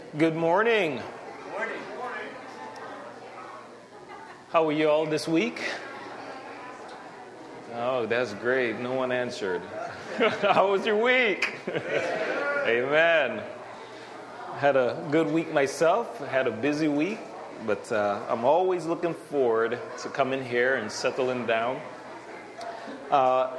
Good morning. Morning. How are you all this week? Oh, that's great. No one answered. How was your week? Amen. Had a good week myself. Had a busy week, but I'm always looking forward to coming here and settling down. Let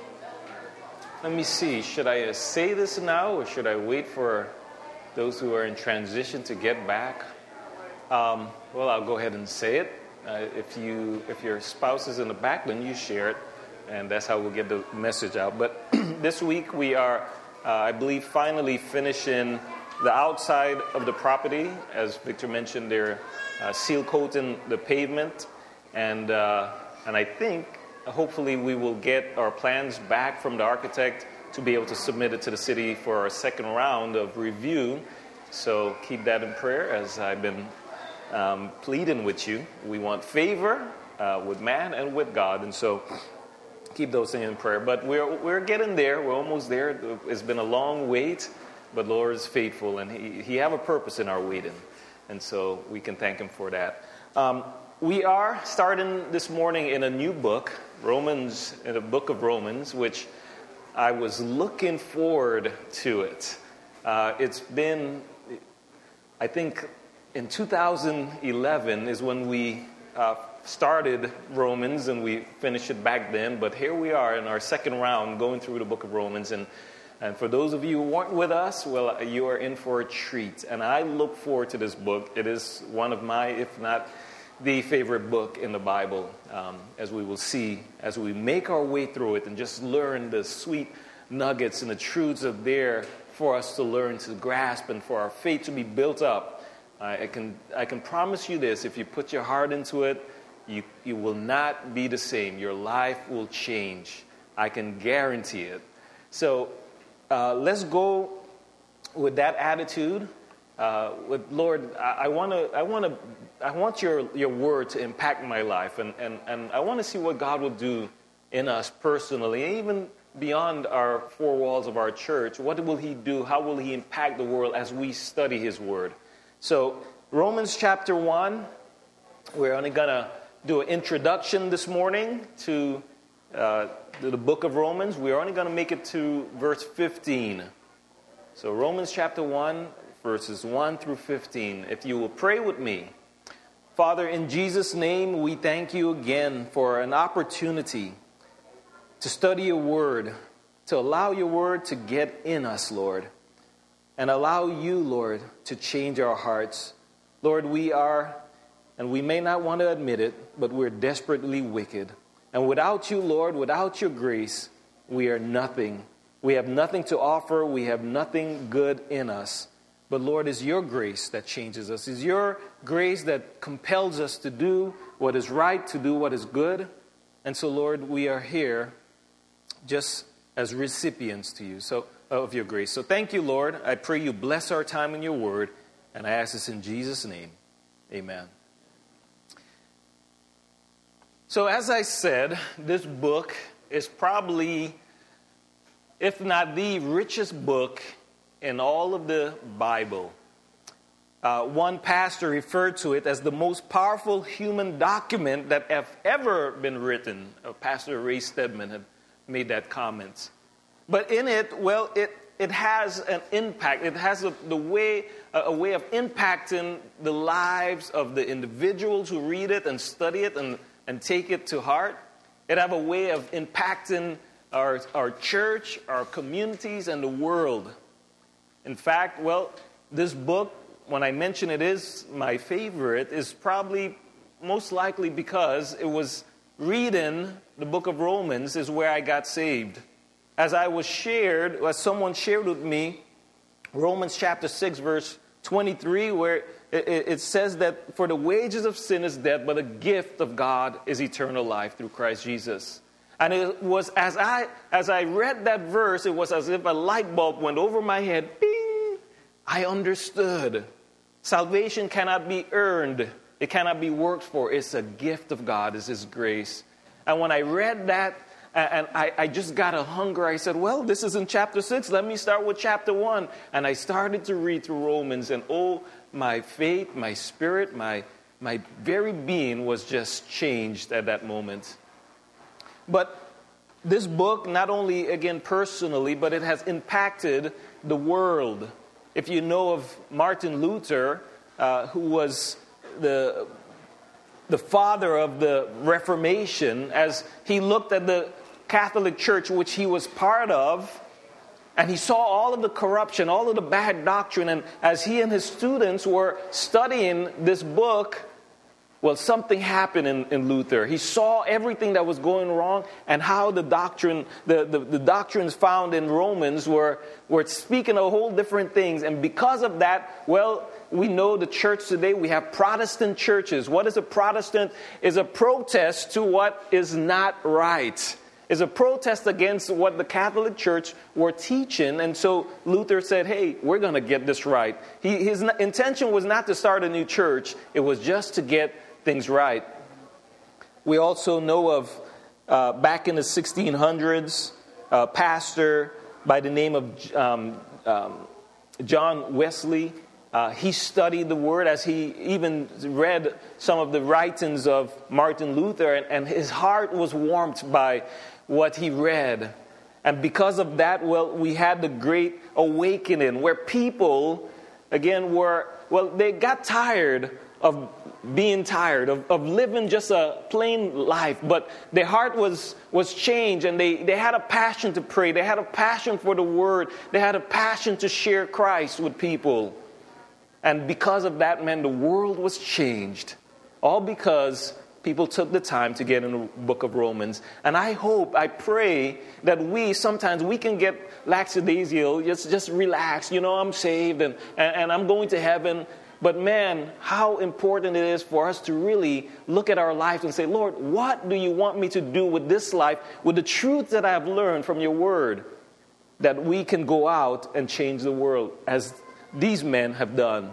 me see. Should I say this now, or should I wait for those who are in transition to get back? Well, I'll go ahead and say it. If your spouse is in the back, then you share it, and that's how we'll get the message out. But this week we are, I believe, finally finishing the outside of the property. As Victor mentioned, they're seal coating the pavement, and I think hopefully we will get our plans back from the architect to be able to submit it to the city for our second round of review. So keep that in prayer as I've been pleading with you. We want favor with man and with God, and so keep those things in prayer. But we're getting there. We're almost there. It's been a long wait, but Lord is faithful, and He have a purpose in our waiting, and so we can thank Him for that. We are starting this morning in a new book, Romans, in the book of Romans, which I was looking forward to it. It's been, I think, in 2011 is when we started Romans, and we finished it back then. But here we are in our second round going through the book of Romans. And for those of you who weren't with us, well, you are in for a treat. And I look forward to this book. It is one of my, if not the favorite book in the Bible, as we will see, as we make our way through it and just learn the sweet nuggets and the truths that are there for us to learn, to grasp, and for our faith to be built up. I can promise you this: if you put your heart into it, you will not be the same. Your life will change. I can guarantee it. So let's go with that attitude. With Lord, I want your word to impact my life, and I want to see what God will do in us personally, even beyond our four walls of our church. What will He do? How will He impact the world as we study His word? So Romans chapter 1, we're only going to do an introduction this morning to the book of Romans. We're only going to make it to verse 15. So Romans chapter 1, verses 1 through 15. If you will pray with me. Father, in Jesus' name, we thank you again for an opportunity to study your word, to allow your word to get in us, Lord, and allow you, Lord, to change our hearts. Lord, we are, and we may not want to admit it, but we're desperately wicked. And without you, Lord, without your grace, we are nothing. We have nothing to offer. We have nothing good in us. But Lord, it's your grace that changes us. It's your grace that compels us to do what is right, to do what is good. And so, Lord, we are here just as recipients to you, of your grace. So thank you, Lord. I pray you bless our time in your word. And I ask this in Jesus' name. Amen. So as I said, this book is probably, if not the richest book in all of the Bible. One pastor referred to it as the most powerful human document that have ever been written. Pastor Ray Stedman had made that comment. But in it, well, it has an impact. It has a way of impacting the lives of the individuals who read it and study it and take it to heart. It have a way of impacting our church, our communities, and the world. In fact, well, this book, when I mention it is my favorite, is probably most likely because it was reading the book of Romans is where I got saved. As someone shared with me, Romans chapter 6, verse 23, where it says that for the wages of sin is death, but the gift of God is eternal life through Christ Jesus. And it was as I read that verse, it was as if a light bulb went over my head. Bing! I understood. Salvation cannot be earned. It cannot be worked for. It's a gift of God. It's His grace. And when I read that, And I just got a hunger. I said, well, this is in chapter 6. Let me start with chapter 1. And I started to read through Romans. And oh, my faith, my spirit, my very being was just changed at that moment. But this book, not only, again, personally, but it has impacted the world. If you know of Martin Luther, who was the father of the Reformation, as he looked at the Catholic Church, which he was part of, and he saw all of the corruption, all of the bad doctrine, and as he and his students were studying this book, well, something happened in Luther. He saw everything that was going wrong and how the doctrine, the doctrines found in Romans were speaking of whole different things. And because of that, well, we know the church today, we have Protestant churches. What is a Protestant? Is a protest to what is not right. Is a protest against what the Catholic Church were teaching. And so Luther said, hey, we're going to get this right. His intention was not to start a new church. It was just to get things right. We also know of, back in the 1600s, a pastor by the name of John Wesley. He studied the Word as he even read some of the writings of Martin Luther, and his heart was warmed by what he read. And because of that, well, we had the Great Awakening, where people, again, they got tired of being tired, of living just a plain life. But their heart was changed, and they had a passion to pray. They had a passion for the Word. They had a passion to share Christ with people. And because of that, man, the world was changed. All because people took the time to get in the book of Romans. And I pray that sometimes we can get lackadaisical, just relax. I'm saved and I'm going to heaven. But man, how important it is for us to really look at our lives and say, Lord, what do you want me to do with this life, with the truth that I've learned from your word, that we can go out and change the world as these men have done.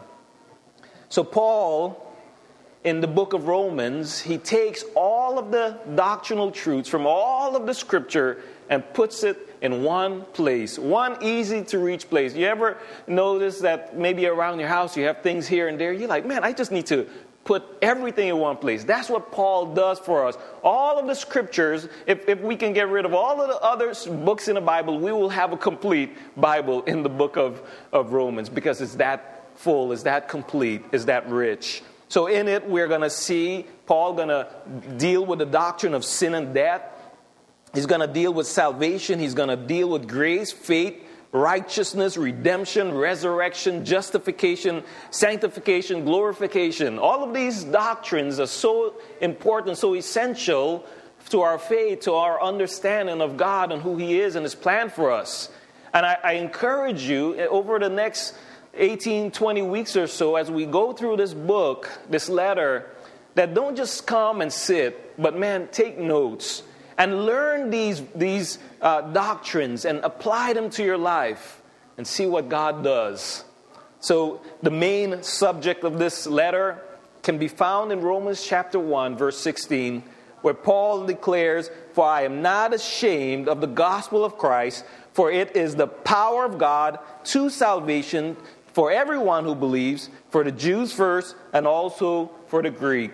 So Paul, in the book of Romans, he takes all of the doctrinal truths from all of the scripture and puts it in one place, one easy to reach place. You ever notice that maybe around your house you have things here and there? You're like, man, I just need to put everything in one place. That's what Paul does for us. All of the scriptures, if we can get rid of all of the other books in the Bible, we will have a complete Bible in the book of Romans, because it's that full, it's that complete, it's that rich. So in it, we're going to see Paul going to deal with the doctrine of sin and death. He's going to deal with salvation. He's going to deal with grace, faith, righteousness, redemption, resurrection, justification, sanctification, glorification. All of these doctrines are so important, so essential to our faith, to our understanding of God and who He is and His plan for us. And I encourage you, over the next 18, 20 weeks or so, as we go through this book, this letter, that don't just come and sit, but man, take notes and learn these doctrines and apply them to your life and see what God does. So the main subject of this letter can be found in Romans chapter 1, verse 16, where Paul declares, "For I am not ashamed of the gospel of Christ, for it is the power of God to salvation for everyone who believes, for the Jews first and also for the Greek."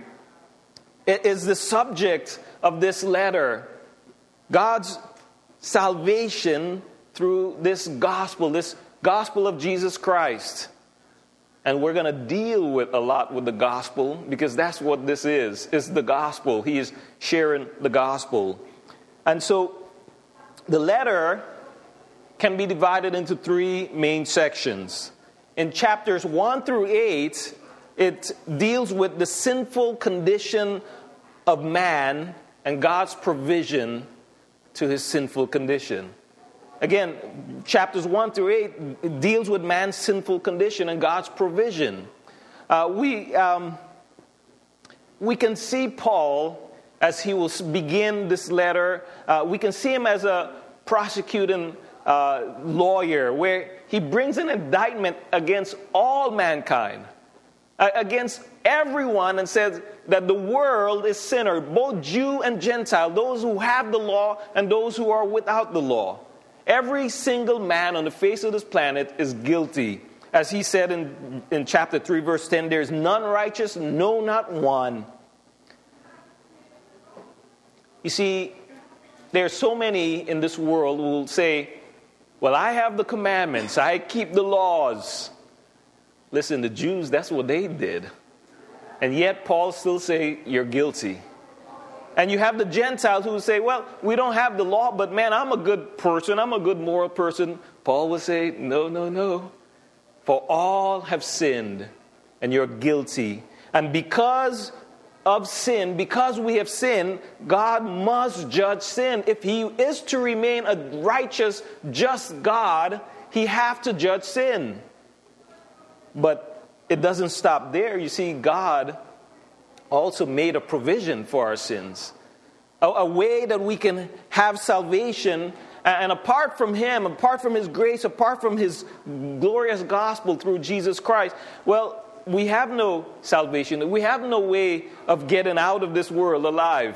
It is the subject of this letter, God's salvation through this gospel of Jesus Christ. And we're going to deal with a lot with the gospel, because that's what this is. It's the gospel. He is sharing the gospel. And so the letter can be divided into three main sections. In chapters 1 through 8, it deals with the sinful condition of man and God's provision to his sinful condition. Again, chapters 1 through 8 deals with man's sinful condition and God's provision. We can see Paul as he will begin this letter. We can see him as a prosecuting lawyer, where he brings an indictment against all mankind. against everyone and says that the world is sinner, both Jew and Gentile, those who have the law and those who are without the law. Every single man on the face of this planet is guilty. As he said in chapter 3, verse 10, there's none righteous, no, not one. You see, there are so many in this world who will say, well, I have the commandments, I keep the laws. Listen, the Jews, that's what they did. And yet Paul still say, you're guilty. And you have the Gentiles who say, well, we don't have the law, but man, I'm a good person, I'm a good moral person. Paul will say, no. For all have sinned, and you're guilty. And because of sin, because we have sinned, God must judge sin. If he is to remain a righteous, just God, he has to judge sin. But it doesn't stop there. You see, God also made a provision for our sins. A way that we can have salvation. And apart from him, apart from his grace, apart from his glorious gospel through Jesus Christ, well, we have no salvation. We have no way of getting out of this world alive.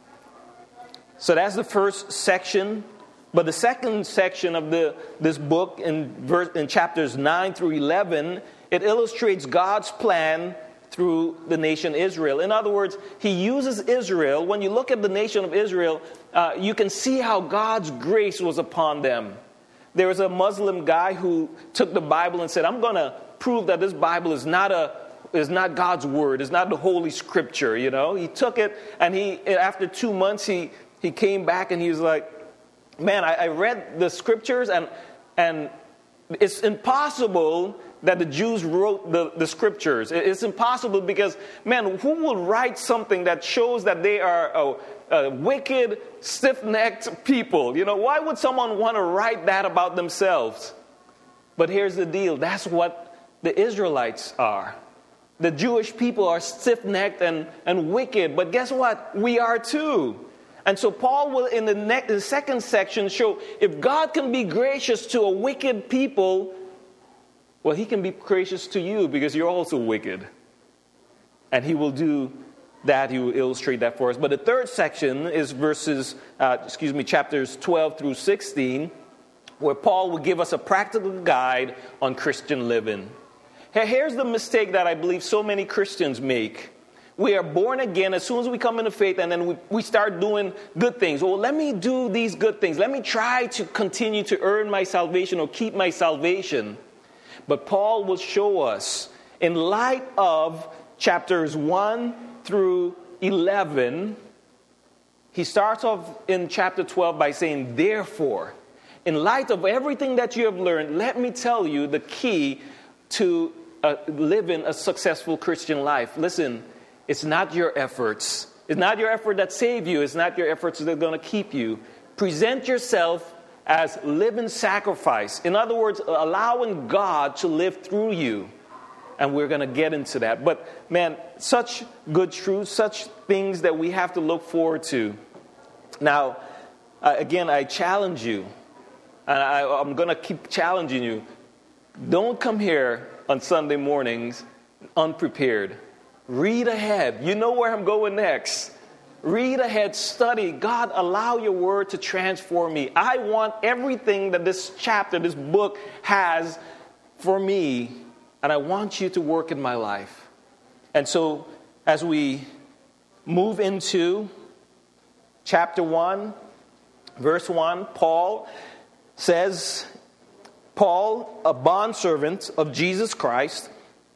So that's the first section. But the second section of this book in chapters 9 through 11, it illustrates God's plan through the nation Israel. In other words, he uses Israel. When you look at the nation of Israel, you can see how God's grace was upon them. There was a Muslim guy who took the Bible and said, I'm going to prove that this Bible is not God's word, it's not the Holy Scripture, you know. He took it, and after 2 months, he came back and he was like, man, I read the Scriptures, and it's impossible that the Jews wrote the Scriptures. It's impossible because, man, who will write something that shows that they are a wicked, stiff-necked people? You know, why would someone want to write that about themselves? But here's the deal. That's what the Israelites are. The Jewish people are stiff-necked and wicked. But guess what? We are too. And so Paul will, in the second section, show if God can be gracious to a wicked people, well, he can be gracious to you because you're also wicked. And he will do that. He will illustrate that for us. But the third section is chapters 12 through 16, where Paul will give us a practical guide on Christian living. Here's the mistake that I believe so many Christians make. We are born again as soon as we come into faith, and then we start doing good things. Well, let me do these good things. Let me try to continue to earn my salvation or keep my salvation. But Paul will show us, in light of chapters 1 through 11, he starts off in chapter 12 by saying, therefore, in light of everything that you have learned, let me tell you the key to living a successful Christian life. Listen, it's not your efforts. It's not your effort that save you. It's not your efforts that are going to keep you. Present yourself as living sacrifice. In other words, allowing God to live through you. And we're going to get into that. But man, such good truths, such things that we have to look forward to. Now, again, I challenge you. And I'm going to keep challenging you. Don't come here on Sunday mornings unprepared. Read ahead. You know where I'm going next. Read ahead, study. God, allow your word to transform me. I want everything that this chapter, this book has for me, and I want you to work in my life. And so, as we move into chapter 1, verse 1, Paul says, Paul, a bondservant of Jesus Christ,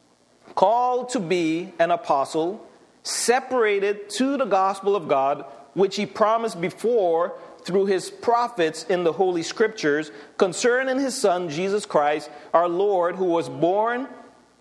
called to be an apostle, separated to the gospel of God, which he promised before through his prophets in the Holy Scriptures, concerning his Son, Jesus Christ, our Lord, who was born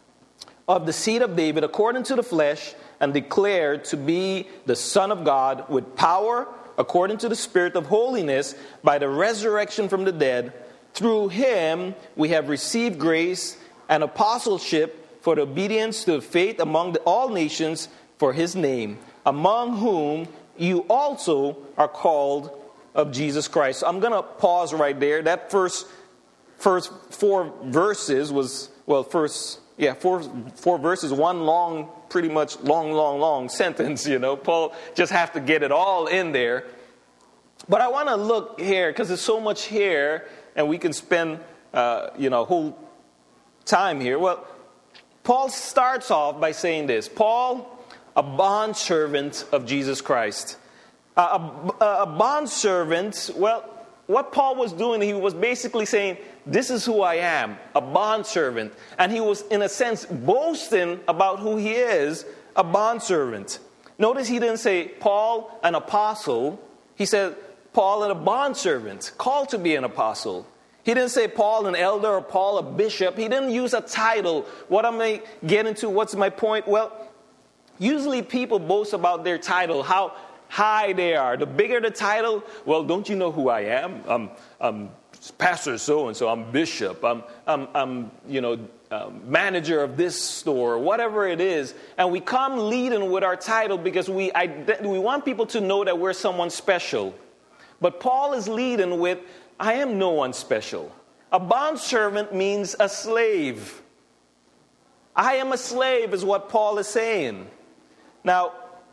of the seed of David according to the flesh, and declared to be the Son of God with power, according to the Spirit of holiness, by the resurrection from the dead. Through him we have received grace and apostleship for the obedience to faith among all nations for his name, among whom you also are called of Jesus Christ. So I'm going to pause right there. That first 4 verses was, first four verses, one long, pretty much long sentence, Paul just has to get it all in there. But I want to look here, because there's so much here, and we can spend, whole time here. Well, Paul starts off by saying this. Paul, a bondservant of Jesus Christ. A bondservant, well, what Paul was doing, he was basically saying, this is who I am, a bondservant. And he was, in a sense, boasting about who he is, a bondservant. Notice he didn't say Paul, an apostle. He said Paul, and a bondservant, called to be an apostle. He didn't say Paul, an elder, or Paul, a bishop. He didn't use a title. What am I getting to? What's my point? Well, usually people boast about their title, how high they are. The bigger the title, well, don't you know who I am? I'm pastor so-and-so. I'm bishop. I'm manager of this store, whatever it is. And we come leading with our title because we want people to know that we're someone special. But Paul is leading with, I am no one special. A bondservant means a slave. I am a slave is what Paul is saying. Now,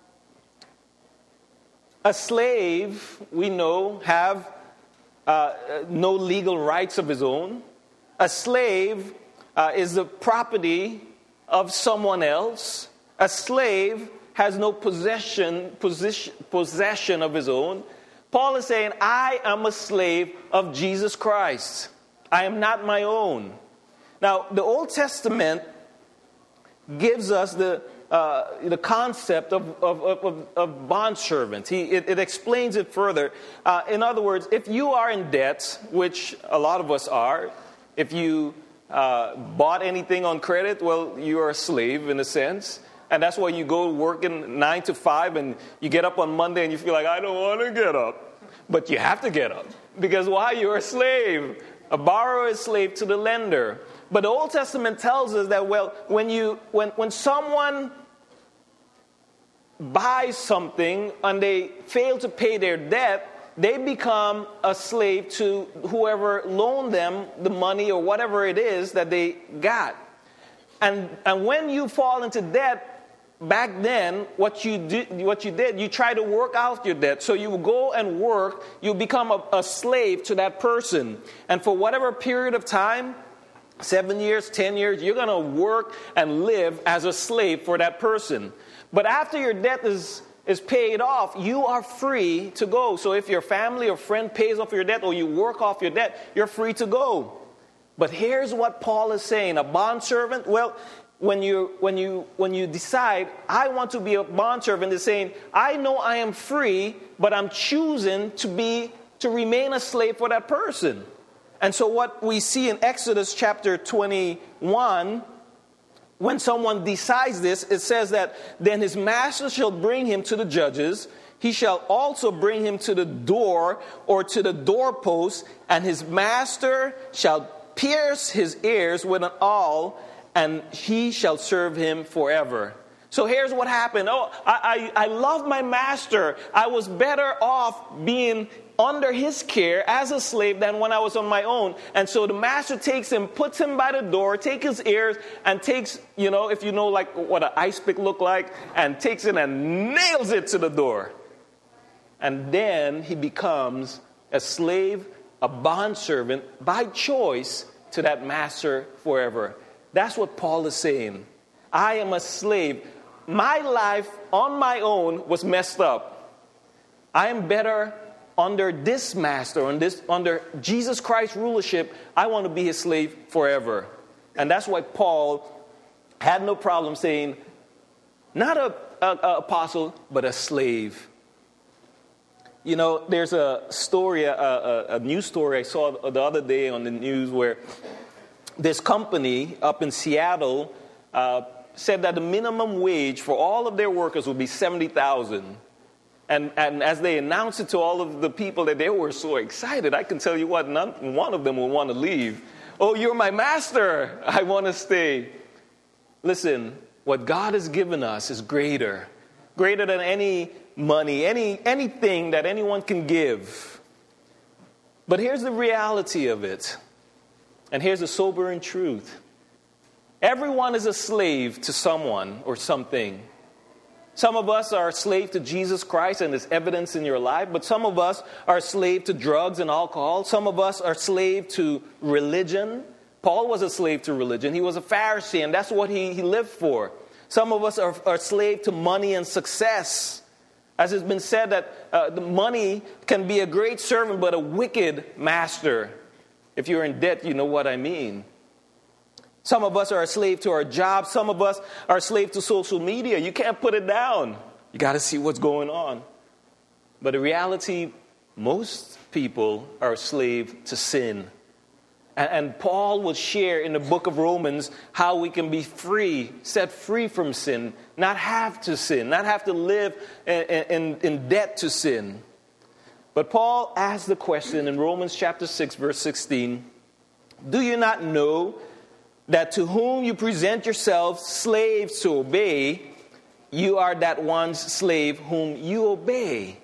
a slave, we know, have no legal rights of his own. A slave is the property of someone else. A slave has no possession of his own. Paul is saying, I am a slave of Jesus Christ. I am not my own. Now, the Old Testament gives us the concept of bondservant. It explains it further. In other words, if you are in debt, which a lot of us are, if you bought anything on credit, well, you are a slave in a sense. And that's why you go working 9 to 5 and you get up on Monday and you feel like, I don't want to get up. But you have to get up. Because why? You're a slave. A borrower is slave to the lender. But the Old Testament tells us that, well, when someone buys something and they fail to pay their debt, they become a slave to whoever loaned them the money or whatever it is that they got. And when you fall into debt, back then, what you did, you try to work out your debt. So you go and work, you become a slave to that person. And for whatever period of time, 7 years, 10 years, you're going to work and live as a slave for that person. But after your debt is paid off, you are free to go. So if your family or friend pays off your debt or you work off your debt, you're free to go. But here's what Paul is saying. A bondservant, well, when you decide, I want to be a bondservant, is saying, I know I am free, but I'm choosing to remain a slave for that person. And so what we see in Exodus chapter 21, when someone decides this, it says that then his master shall bring him to the judges. He shall also bring him to the door or to the doorpost, and his master shall pierce his ears with an awl, and he shall serve him forever. So here's what happened. Oh, I love my master. I was better off being under his care as a slave than when I was on my own. And so the master takes him, puts him by the door, takes his ears, and takes, if you know like what an ice pick look like, and takes it and nails it to the door. And then he becomes a slave, a bondservant by choice to that master forever. That's what Paul is saying. I am a slave. My life on my own was messed up. I am better under this master, under Jesus Christ's rulership. I want to be his slave forever. And that's why Paul had no problem saying, not an apostle, but a slave. There's a story, a news story I saw the other day on the news where this company up in Seattle said that the minimum wage for all of their workers would be $70,000. And as they announced it to all of the people, that they were so excited, I can tell you what, not one of them will want to leave. Oh, you're my master. I want to stay. Listen, what God has given us is greater than any money, anything that anyone can give. But here's the reality of it. And here's the sobering truth. Everyone is a slave to someone or something. Some of us are a slave to Jesus Christ, and there's evidence in your life. But some of us are a slave to drugs and alcohol. Some of us are a slave to religion. Paul was a slave to religion. He was a Pharisee, and that's what he lived for. Some of us are a slave to money and success. As it's been said that the money can be a great servant, but a wicked master. If you're in debt, you know what I mean. Some of us are a slave to our jobs. Some of us are a slave to social media. You can't put it down. You got to see what's going on. But in reality, most people are a slave to sin. And Paul will share in the book of Romans how we can be free, set free from sin, not have to sin, not have to live in debt to sin. But Paul asked the question in Romans chapter 6, verse 16, do you not know that to whom you present yourselves slaves to obey, you are that one's slave whom you obey?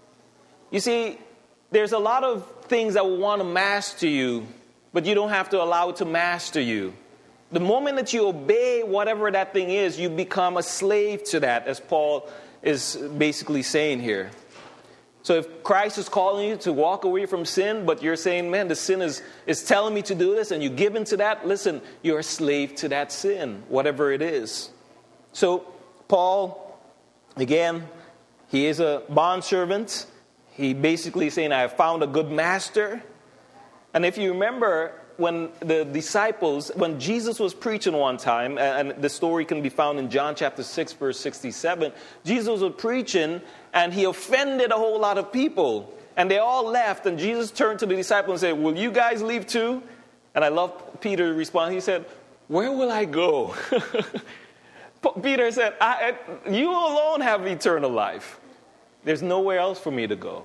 You see, there's a lot of things that will want to master you, but you don't have to allow it to master you. The moment that you obey whatever that thing is, you become a slave to that, as Paul is basically saying here. So if Christ is calling you to walk away from sin, but you're saying, man, the sin is telling me to do this, and you give into that, listen, you're a slave to that sin, whatever it is. So Paul, again, he is a bondservant. He basically is saying, I have found a good master. And if you remember, when the disciples, when Jesus was preaching one time, and the story can be found in John chapter 6, verse 67, Jesus was preaching, and he offended a whole lot of people. And they all left, and Jesus turned to the disciples and said, will you guys leave too? And I love Peter's response. He said, where will I go? Peter said, you alone have eternal life. There's nowhere else for me to go.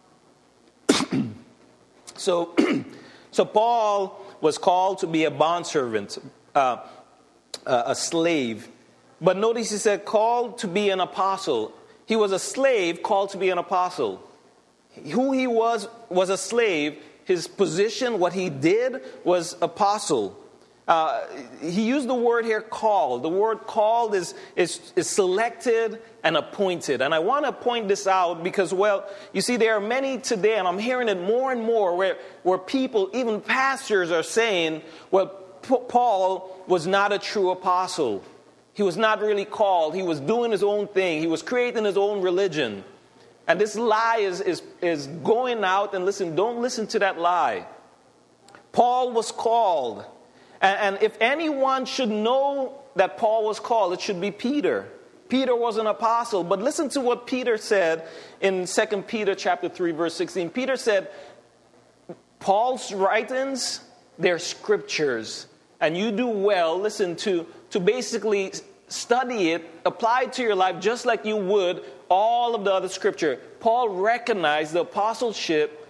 So Paul was called to be a bondservant, a slave. But notice he said called to be an apostle. He was a slave called to be an apostle. Who he was a slave. His position, what he did, was apostle. He used the word here called. The word called is selected and appointed. And I want to point this out because, well, you see, there are many today, and I'm hearing it more and more, where people, even pastors, are saying, well, Paul was not a true apostle. He was not really called. He was doing his own thing. He was creating his own religion. And this lie is going out, and listen, don't listen to that lie. Paul was called. And if anyone should know that Paul was called, it should be Peter. Peter was an apostle. But listen to what Peter said in 2 Peter chapter 3, verse 16. Peter said, Paul's writings, they're scriptures. And you do well, listen, to basically study it, apply it to your life just like you would all of the other scripture. Peter recognized the apostleship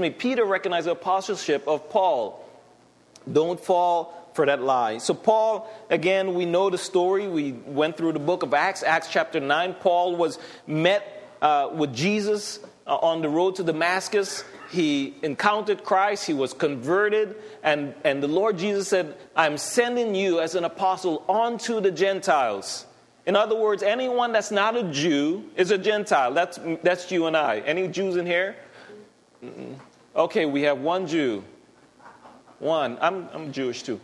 of Paul. Don't fall for that lie. So Paul, again, we know the story. We went through the book of Acts chapter 9. Paul was met with Jesus on the road to Damascus. He encountered Christ. He was converted. And the Lord Jesus said, I'm sending you as an apostle onto the Gentiles. In other words, anyone that's not a Jew is a Gentile. That's you and I. Any Jews in here? Okay, we have one Jew. One. I'm Jewish too.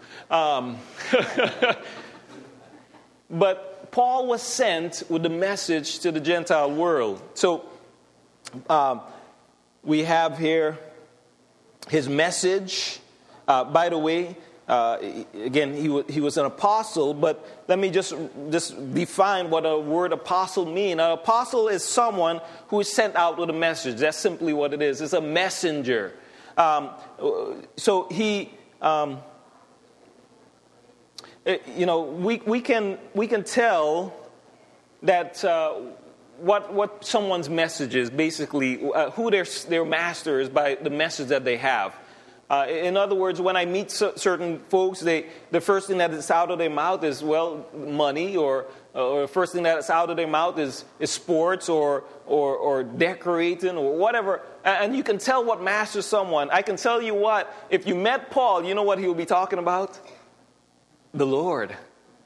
But Paul was sent with the message to the Gentile world. So we have here his message. By the way, again, he was an apostle, but let me just define what a word apostle means. An apostle is someone who is sent out with a message. That's simply what it is. It's a messenger. So he, we can tell that what someone's message is, basically who their master is by the message that they have. In other words, when I meet certain folks, the first thing that is out of their mouth is, well, money, or the first thing that is out of their mouth is sports or decorating or whatever. And you can tell what masters someone. I can tell you what, if you met Paul, you know what he will be talking about? The Lord.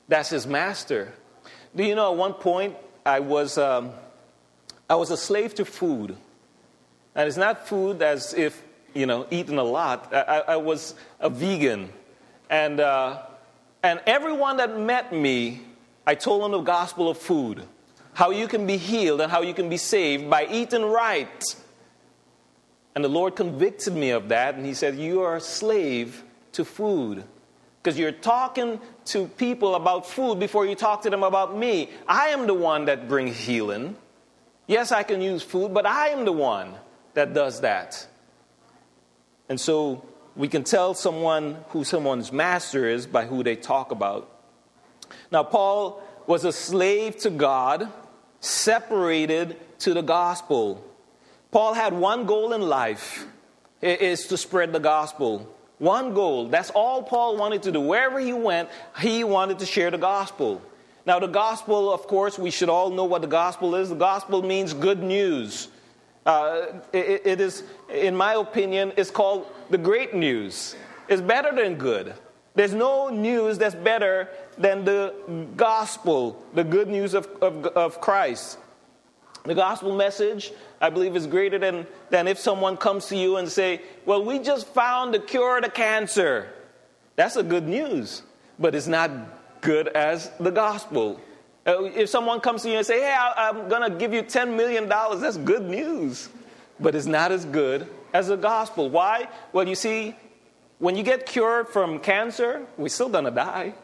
That's his master. Do you know, at one point, I was a slave to food. And it's not food as if, eating a lot. I was a vegan. And everyone that met me, I told them the gospel of food. How you can be healed and how you can be saved by eating right. And the Lord convicted me of that. And he said, you are a slave to food. Because you're talking to people about food before you talk to them about me. I am the one that brings healing. Yes, I can use food, but I am the one that does that. And so we can tell someone who someone's master is by who they talk about. Now, Paul was a slave to God, separated to the gospel. Paul had one goal in life, is to spread the gospel. One goal. That's all Paul wanted to do. Wherever he went, he wanted to share the gospel. Now, the gospel, of course, we should all know what the gospel is. The gospel means good news. It is, in my opinion, it's called the great news. It's better than good. There's no news that's better than the gospel, the good news of Christ. The gospel message, I believe, is greater than if someone comes to you and say, well, we just found the cure to cancer. That's a good news, but it's not good as the gospel. If someone comes to you and say, hey, I'm going to give you $10 million, that's good news, but it's not as good as the gospel. Why? Well, you see, when you get cured from cancer, we're still going to die.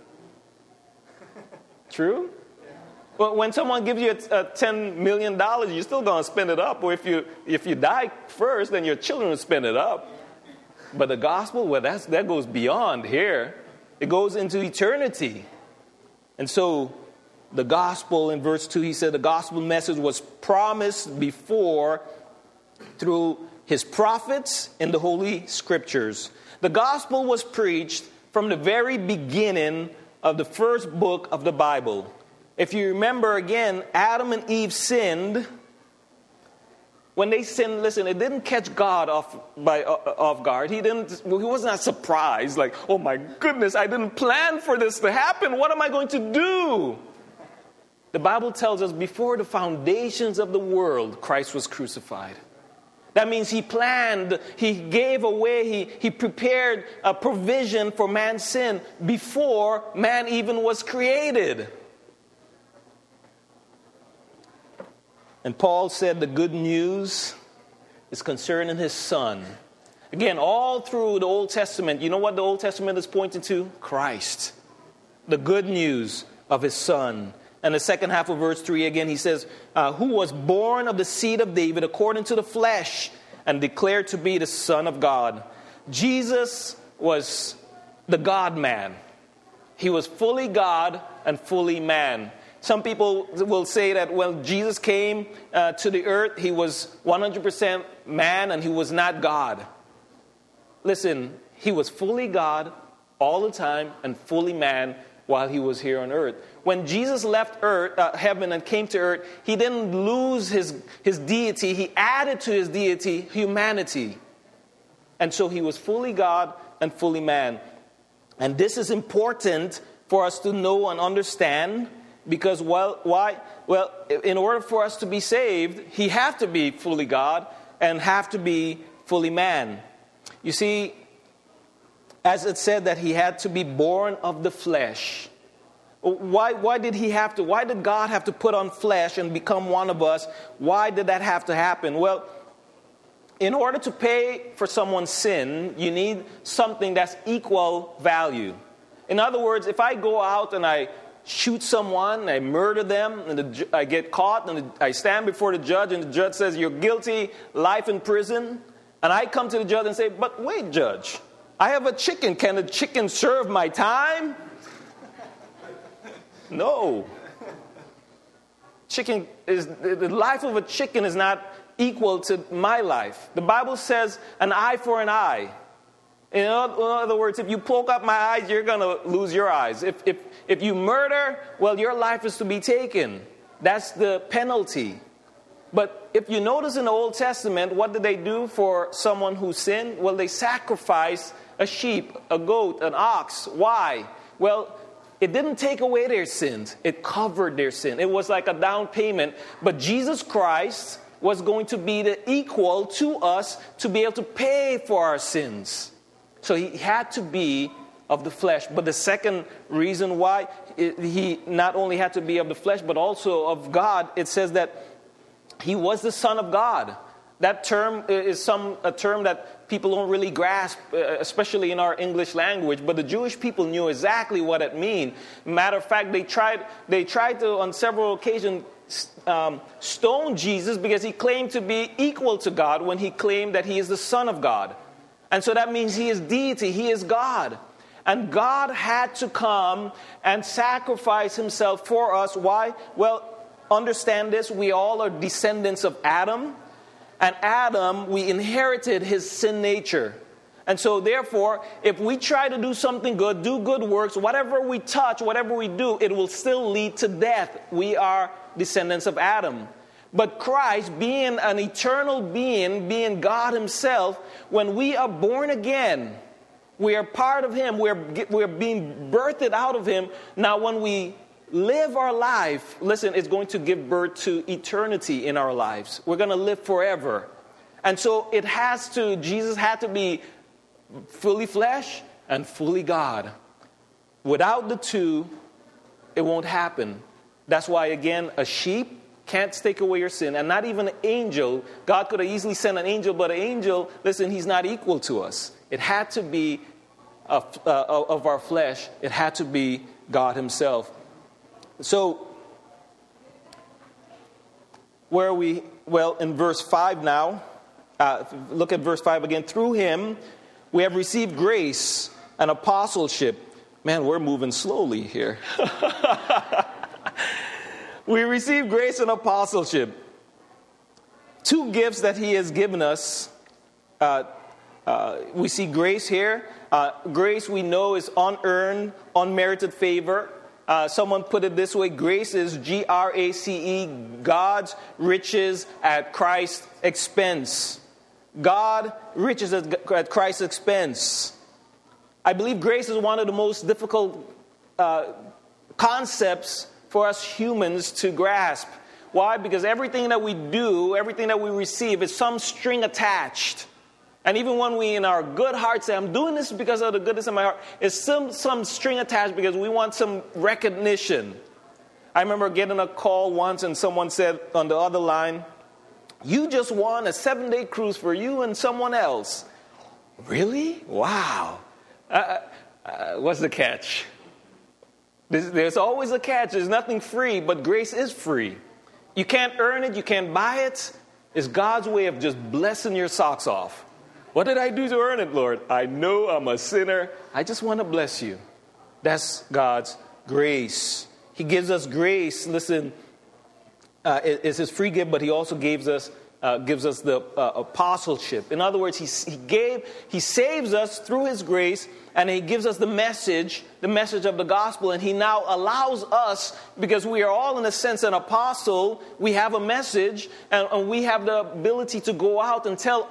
True? Well, when someone gives you a $10 million, you're still going to spend it up. Or if you die first, then your children will spend it up. But the gospel, well, that goes beyond here. It goes into eternity. And so the gospel, in verse 2, he said the gospel message was promised before through his prophets in the Holy Scriptures. The gospel was preached from the very beginning of the first book of the Bible. If you remember again, Adam and Eve sinned. When they sinned, listen, it didn't catch God off guard. He was not surprised, like, oh my goodness, I didn't plan for this to happen. What am I going to do? The Bible tells us before the foundations of the world, Christ was crucified. That means he planned, he gave away, he prepared a provision for man's sin before man even was created. And Paul said the good news is concerning his son. Again, all through the Old Testament, you know what the Old Testament is pointing to? Christ. The good news of his son. And the second half of verse 3 again, he says, who was born of the seed of David according to the flesh and declared to be the Son of God. Jesus was the God-man. He was fully God and fully man. Some people will say that when Jesus came to the earth, he was 100% man and he was not God. Listen, he was fully God all the time and fully man while he was here on earth. When Jesus left heaven and came to earth, he didn't lose his deity. He added to his deity humanity. And so he was fully God and fully man. And this is important for us to know and understand. Because, why? Well, in order for us to be saved, he have to be fully God and have to be fully man. You see, as it said that he had to be born of the flesh. Why did he have to? Why did God have to put on flesh and become one of us? Why did that have to happen? Well, in order to pay for someone's sin, you need something that's equal value. In other words, if I go out and I shoot someone, I murder them, and I get caught, and I stand before the judge, and the judge says, you're guilty, life in prison. And I come to the judge and say, but wait, judge, I have a chicken. Can the chicken serve my time? No. The life of a chicken is not equal to my life. The Bible says an eye for an eye. In other words, if you poke up my eyes, you're going to lose your eyes. If you murder, well, your life is to be taken. That's the penalty. But if you notice in the Old Testament, what did they do for someone who sinned? Well, they sacrificed a sheep, a goat, an ox. Why? Well, it didn't take away their sins. It covered their sin. It was like a down payment. But Jesus Christ was going to be the equal to us to be able to pay for our sins. So he had to be of the flesh. But the second reason why he not only had to be of the flesh, but also of God, it says that he was the Son of God. That term is a term that people don't really grasp, especially in our English language. But the Jewish people knew exactly what it meant. Matter of fact, they tried to, on several occasions, stone Jesus because he claimed to be equal to God when he claimed that he is the Son of God. And so that means he is deity, he is God. And God had to come and sacrifice himself for us. Why? Well, understand this, we all are descendants of Adam. And Adam, we inherited his sin nature. And so therefore, if we try to do something good, do good works, whatever we touch, whatever we do, it will still lead to death. We are descendants of Adam. But Christ, being an eternal being, being God himself, when we are born again, we are part of him, we're being birthed out of him. Now when we live our life, listen, it's going to give birth to eternity in our lives. We're going to live forever. And so Jesus had to be fully flesh and fully God. Without the two, it won't happen. That's why, again, a sheep can't take away your sin, and not even an angel. God could have easily sent an angel, but an angel, listen, he's not equal to us. It had to be of our flesh. It had to be God himself. So, where are we? Well, in verse 5 now. Look at verse 5 again. Through him, we have received grace and apostleship. Man, we're moving slowly here. We receive grace and apostleship. Two gifts that he has given us. We see grace here. Grace, we know, is unearned, unmerited favor. Someone put it this way: grace is Grace, God's riches at Christ's expense. God riches at Christ's expense. I believe grace is one of the most difficult concepts for us humans to grasp. Why? Because everything that we do, everything that we receive, is some string attached. And even when we in our good heart say, I'm doing this because of the goodness in my heart, it's some string attached because we want some recognition. I remember getting a call once and someone said on the other line, you just won a 7-day cruise for you and someone else. Really? Wow. What's the catch? There's always a catch. There's nothing free, but grace is free. You can't earn it. You can't buy it. It's God's way of just blessing your socks off. What did I do to earn it, Lord? I know I'm a sinner. I just want to bless you. That's God's grace. He gives us grace. Listen, it's his free gift, but he also gives us the apostleship. In other words, he saves us through his grace, and he gives us the message of the gospel, and he now allows us, because we are all in a sense an apostle, we have a message, and we have the ability to go out and tell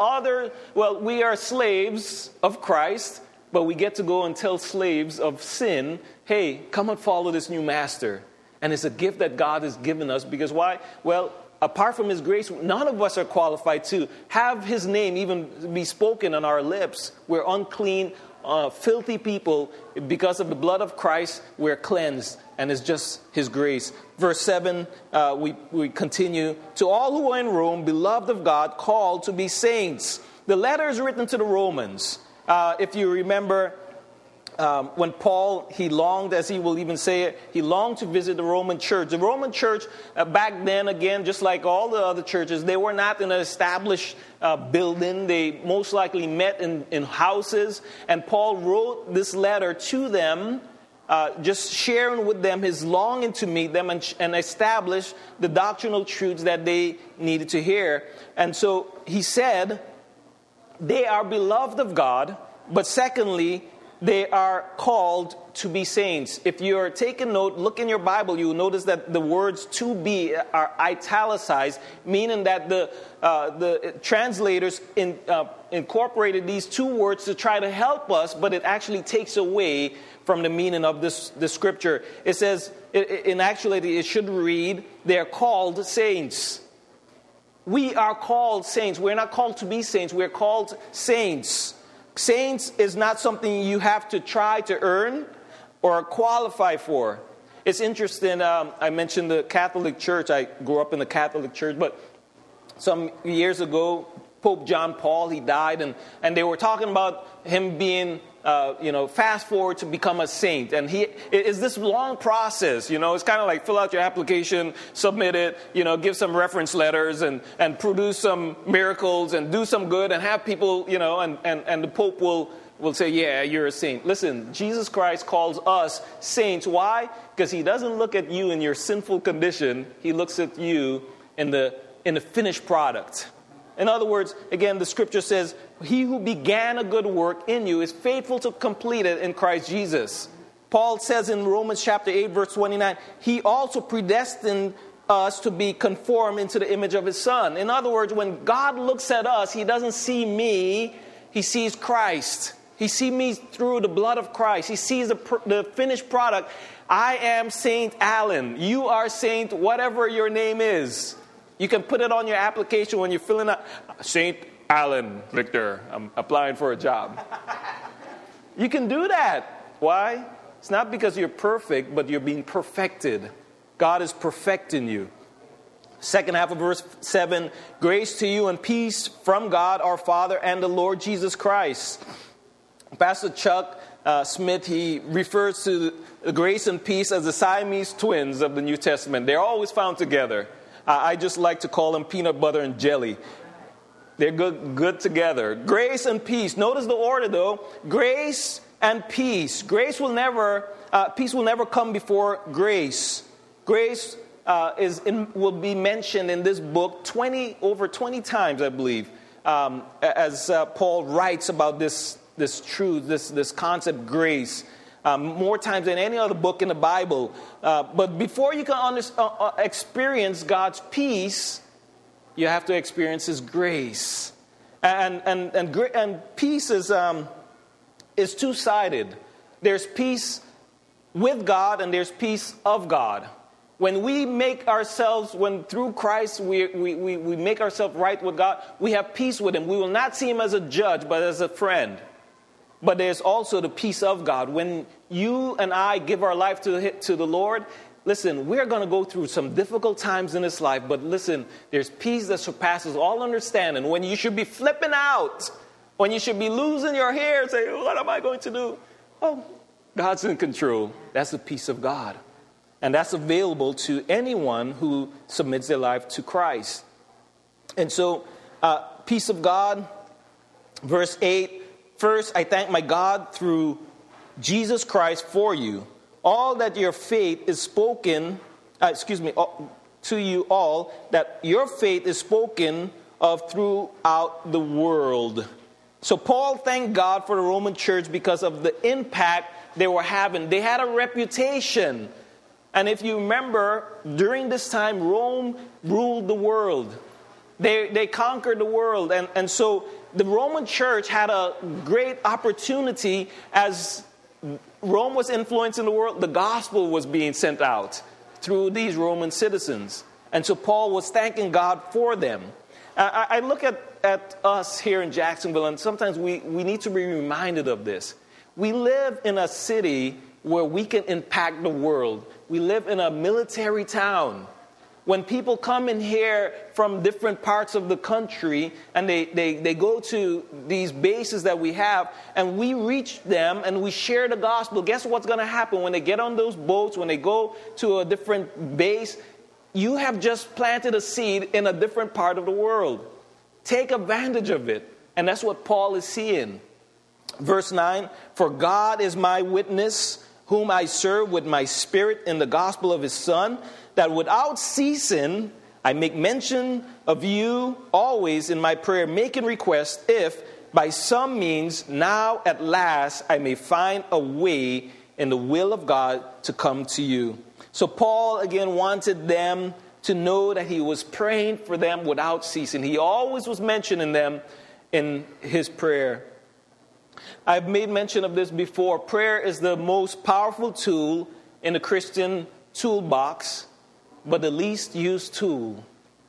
we are slaves of Christ, but we get to go and tell slaves of sin, hey, come and follow this new master. And it's a gift that God has given us, because why? Well, apart from his grace, none of us are qualified to have his name even be spoken on our lips. We're unclean, filthy people. Because of the blood of Christ, we're cleansed, and it's just his grace. Verse 7, we continue. To all who are in Rome, beloved of God, called to be saints. The letter is written to the Romans. If you remember, when Paul, he longed, as he will even say it, he longed to visit the Roman church. The Roman church, back then, again, just like all the other churches, they were not in an established building. They most likely met in houses. And Paul wrote this letter to them, just sharing with them his longing to meet them and establish the doctrinal truths that they needed to hear. And so he said, they are beloved of God, but secondly, they are called to be saints. If you're taking note, look in your Bible, you'll notice that the words to be are italicized, meaning that the translators incorporated these two words to try to help us, but it actually takes away from the meaning of this scripture. It says, in actuality, it should read, they're called saints. We are called saints. We're not called to be saints. We're called saints. Saints is not something you have to try to earn or qualify for. It's interesting, I mentioned the Catholic Church. I grew up in the Catholic Church, but some years ago, Pope John Paul, he died, and they were talking about him being, fast forward to become a saint. And it is this long process, it's kind of like fill out your application, submit it, give some reference letters and produce some miracles and do some good and have people, and the Pope will say, yeah, you're a saint. Listen, Jesus Christ calls us saints. Why? Because he doesn't look at you in your sinful condition. He looks at you in the finished product. In other words, again, the scripture says, he who began a good work in you is faithful to complete it in Christ Jesus. Paul says in Romans chapter 8, verse 29, he also predestined us to be conformed into the image of his Son. In other words, when God looks at us, he doesn't see me, he sees Christ. He sees me through the blood of Christ. He sees the finished product. I am Saint Alan. You are Saint whatever your name is. You can put it on your application when you're filling out, Saint Alan Victor, I'm applying for a job. You can do that. Why? It's not because you're perfect, but you're being perfected. God is perfecting you. Second half of verse 7, grace to you and peace from God our Father and the Lord Jesus Christ. Pastor Chuck Smith, he refers to the grace and peace as the Siamese twins of the New Testament. They're always found together. I just like to call them peanut butter and jelly. They're good together. Grace and peace. Notice the order, though. Grace and peace. Peace will never come before grace. Grace will be mentioned in this book over 20 times, I believe, as Paul writes about this truth, this concept, grace. More times than any other book in the Bible. But before you can experience God's peace, you have to experience his grace. And peace is two-sided. There's peace with God and there's peace of God. When we make ourselves, through Christ we make ourselves right with God, we have peace with him. We will not see him as a judge, but as a friend. But there's also the peace of God. When you and I give our life to the Lord, listen, we're going to go through some difficult times in this life. But listen, there's peace that surpasses all understanding. When you should be flipping out, when you should be losing your hair, say, what am I going to do? Oh, God's in control. That's the peace of God. And that's available to anyone who submits their life to Christ. And so, peace of God, verse 8. First, I thank my God through Jesus Christ for you. All that your faith is spoken, to you all, that your faith is spoken of throughout the world. So Paul thanked God for the Roman church because of the impact they were having. They had a reputation. And if you remember, during this time, Rome ruled the world. They conquered the world. And so the Roman church had a great opportunity. As Rome was influencing the world, the gospel was being sent out through these Roman citizens. And so Paul was thanking God for them. I look at us here in Jacksonville, and sometimes we need to be reminded of this. We live in a city where we can impact the world. We live in a military town. When people come in here from different parts of the country and they go to these bases that we have and we reach them and we share the gospel, guess what's going to happen when they get on those boats, when they go to a different base? You have just planted a seed in a different part of the world. Take advantage of it. And that's what Paul is seeing. Verse 9, for God is my witness, whom I serve with my spirit in the gospel of his Son, that without ceasing I make mention of you always in my prayer, making request, if by some means now at last I may find a way in the will of God to come to you. So Paul again wanted them to know that he was praying for them without ceasing. He always was mentioning them in his prayer. I've made mention of this before. Prayer is the most powerful tool in the Christian toolbox, but the least used tool.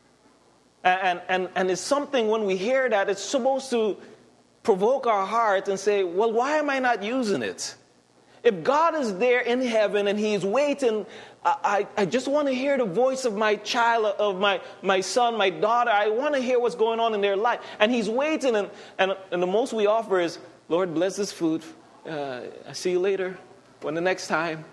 And it's something when we hear that, it's supposed to provoke our heart and say, well, why am I not using it? If God is there in heaven and He's waiting, I just want to hear the voice of my child, of my son, my daughter. I want to hear what's going on in their life. And He's waiting, and the most we offer is, Lord, bless this food. I see you later. When the next time?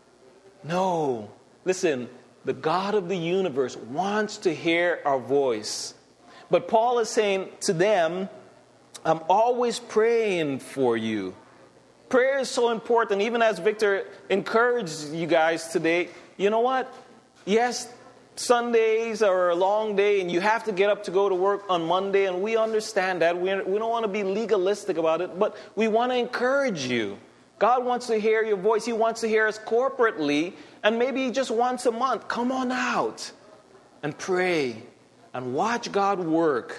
No. Listen, the God of the universe wants to hear our voice. But Paul is saying to them, I'm always praying for you. Prayer is so important. Even as Victor encouraged you guys today, you know what? Yes, Sundays are a long day and you have to get up to go to work on Monday, and we understand that. We don't want to be legalistic about it, but we want to encourage you. God wants to hear your voice. He wants to hear us corporately, and maybe just once a month. Come on out and pray and watch God work.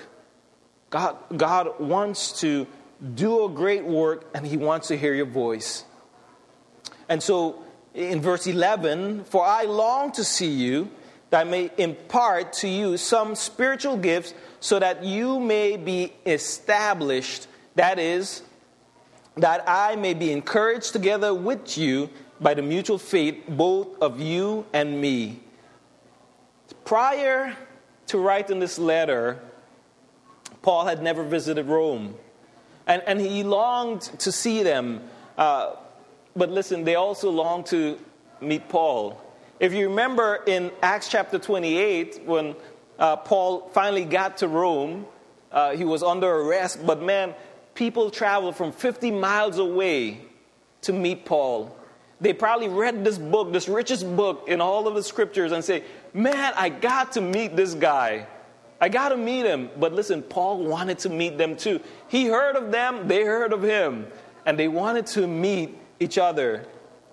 God wants to do a great work, and He wants to hear your voice. And so in verse 11, for I long to see you, that I may impart to you some spiritual gifts, so that you may be established. That is, that I may be encouraged together with you by the mutual faith, both of you and me. Prior to writing this letter, Paul had never visited Rome. And he longed to see them. But listen, they also longed to meet Paul. If you remember in Acts chapter 28, when Paul finally got to Rome, he was under arrest. But man, people traveled from 50 miles away to meet Paul. They probably read this book, this richest book in all of the scriptures, and say, man, I got to meet this guy. I got to meet him. But listen, Paul wanted to meet them too. He heard of them, they heard of him, and they wanted to meet each other.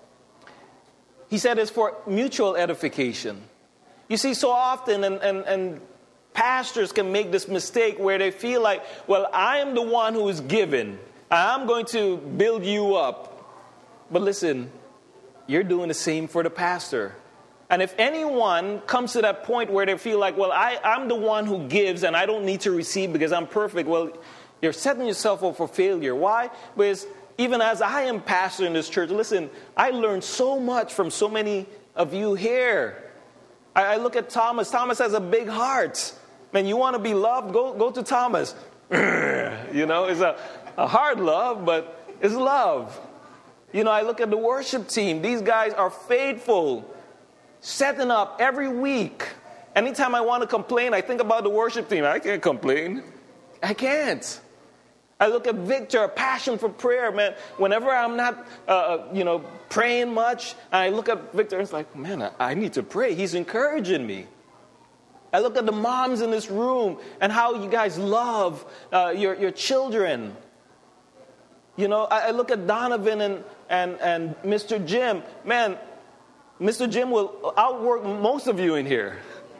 He said it's for mutual edification. You see, so often, and pastors can make this mistake where they feel like, well, I am the one who is given. I'm going to build you up. But listen, you're doing the same for the pastor. And if anyone comes to that point where they feel like, well, I'm the one who gives and I don't need to receive because I'm perfect, well, you're setting yourself up for failure. Why? Because even as I am pastor in this church, listen, I learned so much from so many of you here. I look at Thomas. Thomas has a big heart. Man, you want to be loved? Go to Thomas. You know, it's a hard love, but it's love. You know, I look at the worship team. These guys are faithful, setting up every week. Anytime I want to complain, I think about the worship team. I can't complain. I can't. I look at Victor, a passion for prayer, man. Whenever I'm not, praying much, I look at Victor and it's like, man, I need to pray. He's encouraging me. I look at the moms in this room and how you guys love your children. You know, I look at Donovan and Mr. Jim. Man, Mr. Jim will outwork most of you in here.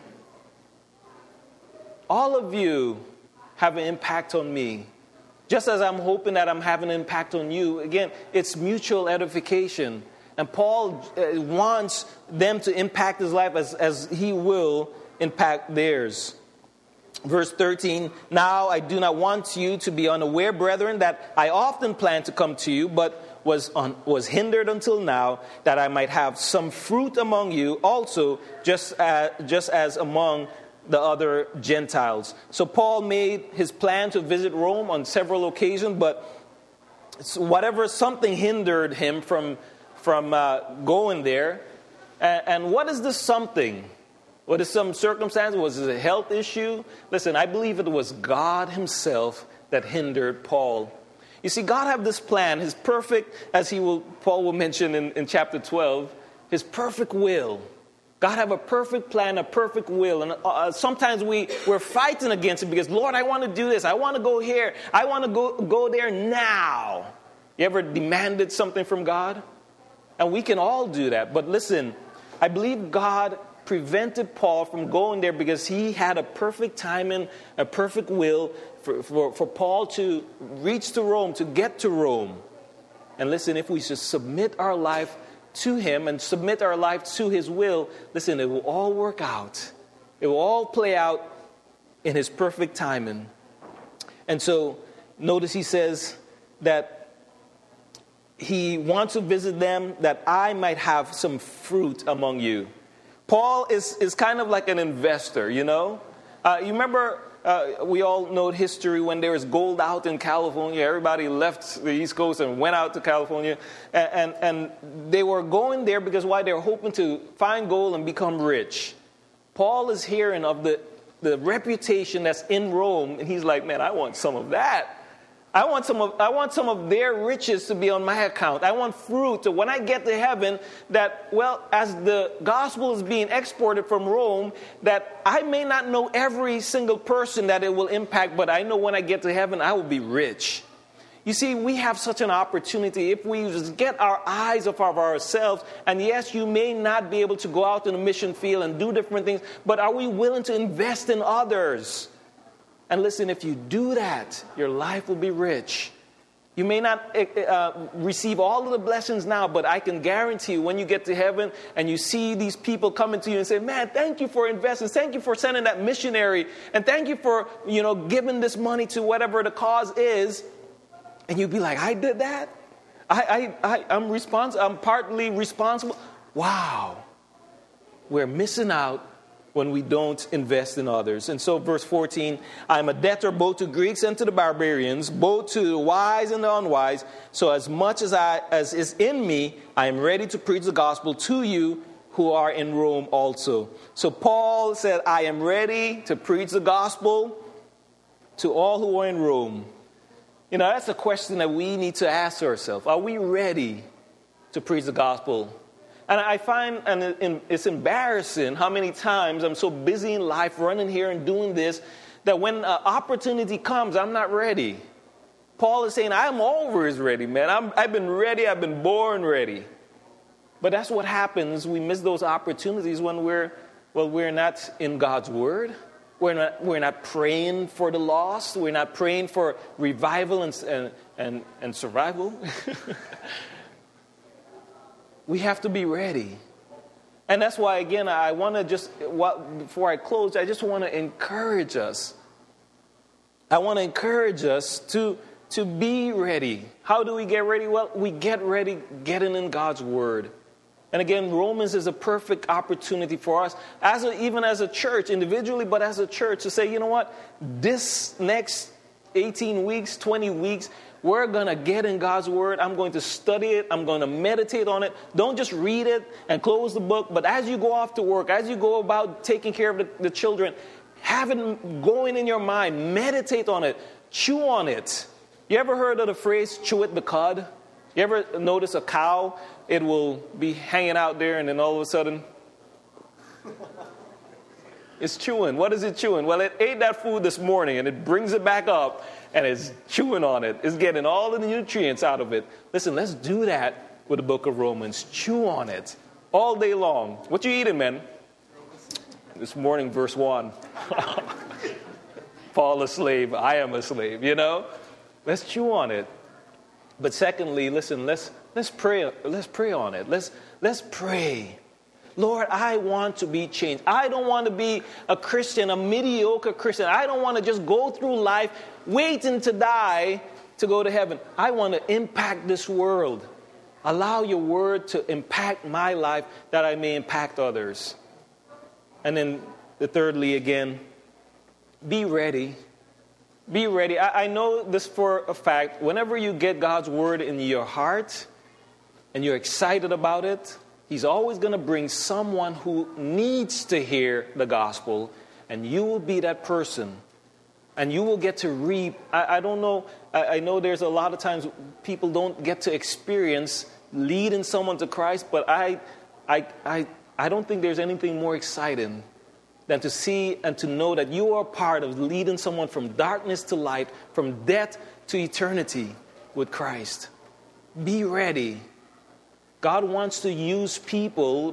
All of you have an impact on me. Just as I'm hoping that I'm having an impact on you. Again, it's mutual edification. And Paul wants them to impact his life as he will impact theirs. Verse 13, now I do not want you to be unaware, brethren, that I often planned to come to you, but was hindered until now, that I might have some fruit among you also, just as among the other Gentiles. So Paul made his plan to visit Rome on several occasions, but something hindered him from going there. And what is this something? What is some circumstance? Was it a health issue? Listen, I believe it was God himself that hindered Paul. You see, God have this plan, his perfect, as Paul will mention in chapter 12, his perfect will. God have a perfect plan, a perfect will. And sometimes we're fighting against it because, Lord, I want to do this. I want to go here. I want to go there now. You ever demanded something from God? And we can all do that. But listen, I believe God prevented Paul from going there because he had a perfect timing, a perfect will for Paul to reach to Rome, to get to Rome. And listen, if we just submit our life to him and submit our life to his will, listen, it will all work out. It will all play out in his perfect timing. And so, notice he says that he wants to visit them that I might have some fruit among you. Paul is kind of like an investor, you know. You remember, we all know history when there was gold out in California. Everybody left the East Coast and went out to California. And they were going there because why? They were hoping to find gold and become rich. Paul is hearing of the reputation that's in Rome, and he's like, man, I want some of that. I want some of their riches to be on my account. I want fruit. So when I get to heaven, that, well, as the gospel is being exported from Rome, that I may not know every single person that it will impact, but I know when I get to heaven, I will be rich. You see, we have such an opportunity if we just get our eyes off of ourselves. And yes, you may not be able to go out in the mission field and do different things, but are we willing to invest in others? And listen, if you do that, your life will be rich. You may not receive all of the blessings now, but I can guarantee you when you get to heaven and you see these people coming to you and say, man, thank you for investing. Thank you for sending that missionary. And thank you for, giving this money to whatever the cause is. And you'd be like, I did that? I'm responsible. I'm partly responsible. Wow. We're missing out when we don't invest in others. And so verse 14, I am a debtor both to Greeks and to the barbarians, both to the wise and the unwise. So as much as is in me, I am ready to preach the gospel to you who are in Rome also. So Paul said, I am ready to preach the gospel to all who are in Rome. That's a question that we need to ask ourselves. Are we ready to preach the gospel? And I find, and it's embarrassing how many times I'm so busy in life running here and doing this, that when an opportunity comes, I'm not ready. Paul is saying, I'm always ready, man. I've been ready. I've been born ready. But that's what happens. We miss those opportunities when we're not in God's word. We're not praying for the lost. We're not praying for revival and survival. We have to be ready. And that's why, again, I want to before I close, I just want to encourage us. I want to encourage us to be ready. How do we get ready? Well, we get ready getting in God's word. And again, Romans is a perfect opportunity for us, even as a church, individually, but as a church, to say, you know what? This next 18 weeks, 20 weeks, we're going to get in God's word. I'm going to study it. I'm going to meditate on it. Don't just read it and close the book. But as you go off to work, as you go about taking care of the children, have it going in your mind. Meditate on it. Chew on it. You ever heard of the phrase, chew it the cud? You ever notice a cow? It will be hanging out there and then all of a sudden, it's chewing. What is it chewing? Well, it ate that food this morning and it brings it back up and it's chewing on it. It's getting all of the nutrients out of it. Listen, let's do that with the book of Romans. Chew on it all day long. What you eating, man? This morning, verse 1. Paul a slave, I am a slave, Let's chew on it. But secondly, listen, let's pray. Let's pray on it. Let's pray. Lord, I want to be changed. I don't want to be a Christian, a mediocre Christian. I don't want to just go through life waiting to die to go to heaven. I want to impact this world. Allow your word to impact my life that I may impact others. And then thirdly, again, be ready. Be ready. I know this for a fact. Whenever you get God's word in your heart and you're excited about it, He's always going to bring someone who needs to hear the gospel, and you will be that person. And you will get to reap. I don't know. I know there's a lot of times people don't get to experience leading someone to Christ, but I don't think there's anything more exciting than to see and to know that you are part of leading someone from darkness to light, from death to eternity with Christ. Be ready. God wants to use people, but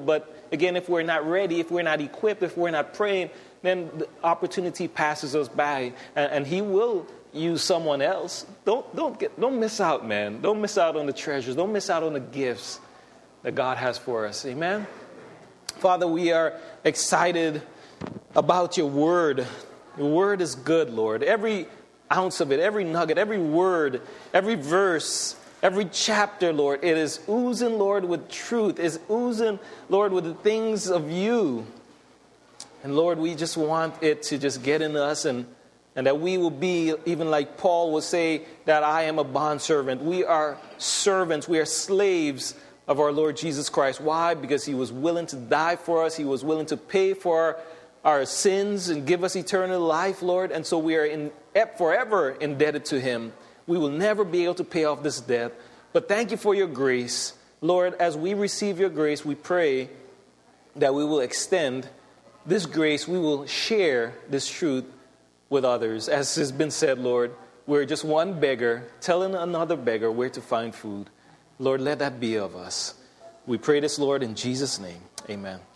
again, if we're not ready, if we're not equipped, if we're not praying, then the opportunity passes us by, and he will use someone else. Don't miss out, man. Don't miss out on the treasures. Don't miss out on the gifts that God has for us. Amen. Father, we are excited about your word. Your word is good, Lord. Every ounce of it, every nugget, every word, every verse, every chapter, Lord, it is oozing, Lord, with truth. It's oozing, Lord, with the things of you. And Lord, we just want it to just get in us, and that we will be, even like Paul will say, that I am a bondservant. We are servants. We are slaves of our Lord Jesus Christ. Why? Because he was willing to die for us. He was willing to pay for our sins and give us eternal life, Lord. And so we are forever indebted to him. We will never be able to pay off this debt. But thank you for your grace. Lord, as we receive your grace, we pray that we will extend this grace. We will share this truth with others. As has been said, Lord, we're just one beggar telling another beggar where to find food. Lord, let that be of us. We pray this, Lord, in Jesus' name. Amen.